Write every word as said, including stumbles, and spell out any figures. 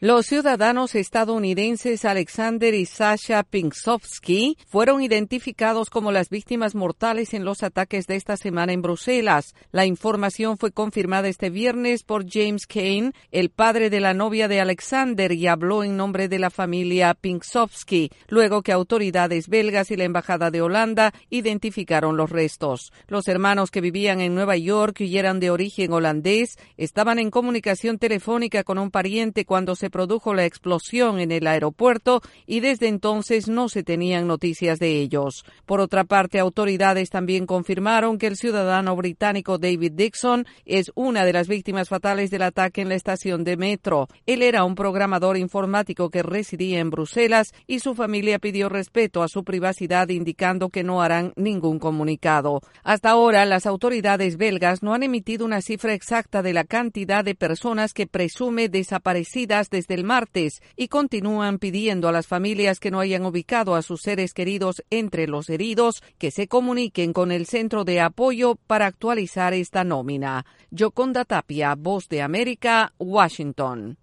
Los ciudadanos estadounidenses Alexander y Sasha Pinksovsky fueron identificados como las víctimas mortales en los ataques de esta semana en Bruselas. La información fue confirmada este viernes por James Kane, el padre de la novia de Alexander, y habló en nombre de la familia Pinksovsky, luego que autoridades belgas y la Embajada de Holanda identificaron los restos. Los hermanos que vivían en Nueva York y eran de origen holandés estaban en comunicación telefónica con un pariente cuando se produjo la explosión en el aeropuerto y desde entonces no se tenían noticias de ellos. Por otra parte, autoridades también confirmaron que el ciudadano británico David Dixon es una de las víctimas fatales del ataque en la estación de metro. Él era un programador informático que residía en Bruselas y su familia pidió respeto a su privacidad, indicando que no harán ningún comunicado. Hasta ahora, las autoridades belgas no han emitido una cifra exacta de la cantidad de personas que presume desaparecidas de desde el martes y continúan pidiendo a las familias que no hayan ubicado a sus seres queridos entre los heridos que se comuniquen con el centro de apoyo para actualizar esta nómina. Yoconda Tapia, Voz de América, Washington.